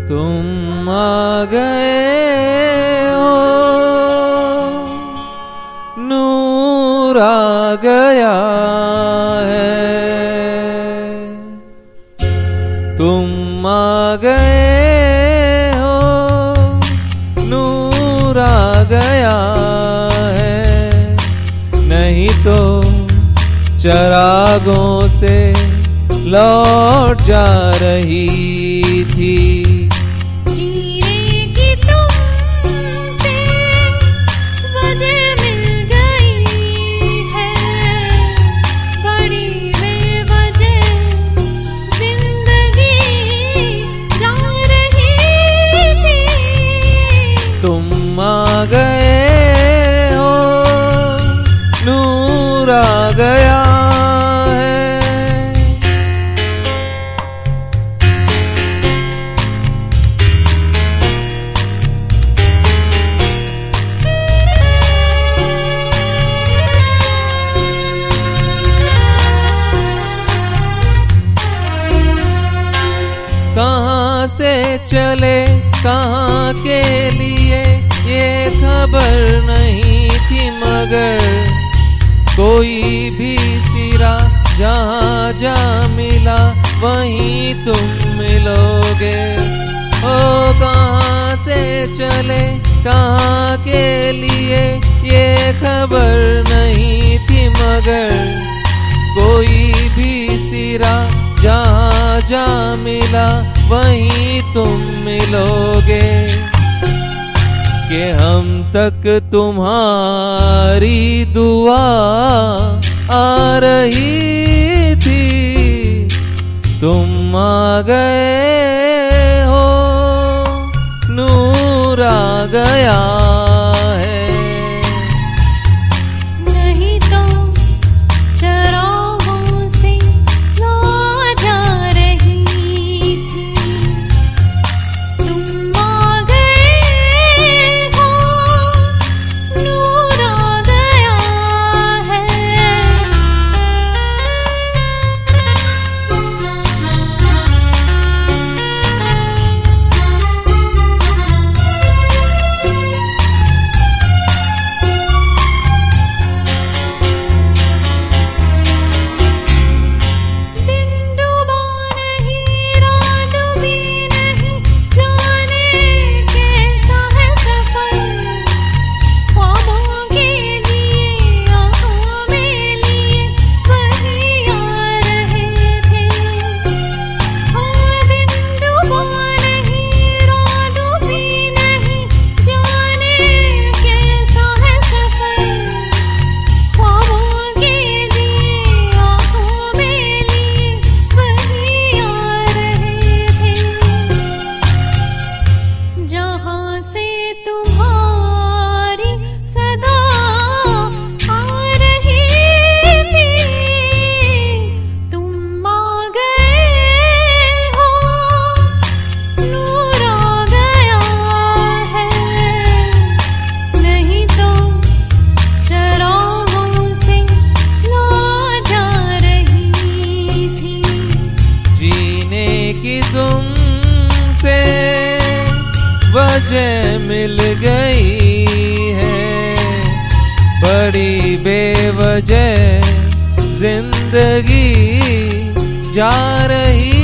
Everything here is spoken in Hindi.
तुम आ गए हो, नूर आ गया है। तुम आ गए हो, नूर आ गया है। नहीं तो चरागों से लौट जा रही थी। जीने की तुमसे वजह मिल गई है, बड़ी बेवजह जिंदगी जा रही थी। तुम आ गए हो, नूर आ गया है। कहाँ से चले कहाँ के लिए ये खबर नहीं थी, मगर कोई भी सिरा जहाँ जा मिला वहीं तुम मिलोगे। ओ कहाँ से चले कहाँ के लिए ये खबर नहीं थी, मगर कोई भी सिरा जहाँ जा मिला वहीं तुम मिलोगे। कि हम तक तुम्हारी दुआ आ रही थी। तुम आ गए हो, नूर आ गया है। नहीं तो चरागों से लौट जा रही थी। तुम आ गए हो, नूर आ गया है। जहाँ से तुम्हारी सदा आ रही थी। तुम आ गए हो, नूर आ गया है। नहीं तो चरागों से लौट जा रही थी। जीने की तुमसे वजह मिल गई है, बड़ी बेवजह जिंदगी जा रही